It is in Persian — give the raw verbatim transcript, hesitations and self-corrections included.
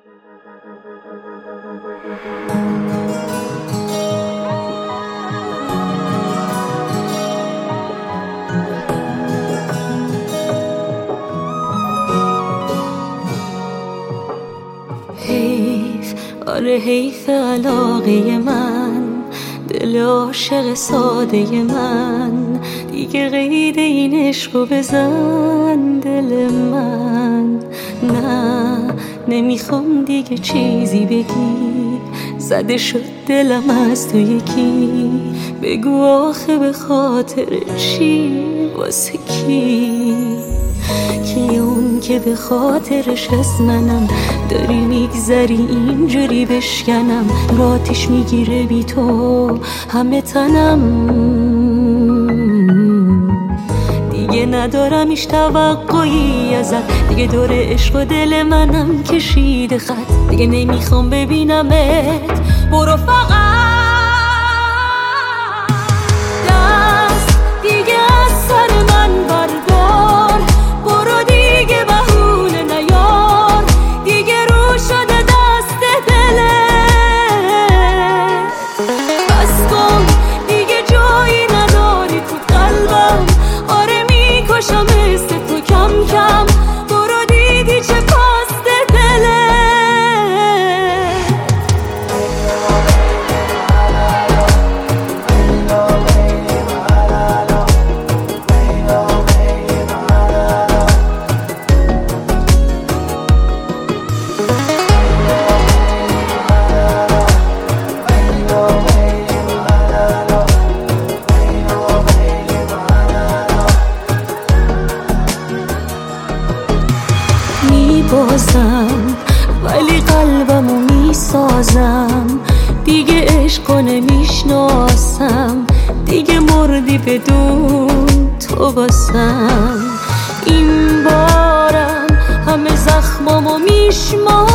حیف، آره حیف علاقه من، دل عاشق ساده من، دیگه قید این عشقو بزن دل من. نه نمیخوام دیگه چیزی بگی، زده شد دلم از تو یکی. بگو آخه به خاطر چی، واسه کی؟ کی اون که به خاطرش از منم داری میگذری اینجوری بشکنم؟ راتش میگیره بی تو همه تنم، دیگه ندارم ایش توقعی ازت، دیگه دور عشق و دل منم کشیده خط، دیگه نمیخوام ببینمت، برو فقط دست دیگه از سر من بردار، برو دیگه بهونه نیار، دیگه رو شده دست دلت، بس کن دیگه جایی نداری تو قلبم، آره میکشم مثل تو کم کم، برو دیدی چه پاست دلت. میبازم ولی قلبمو میسازم، دیگه عشقو نمیشناسم، دیگه مردی بدون تو باسم. این بارم همه زخمامو میشمارم،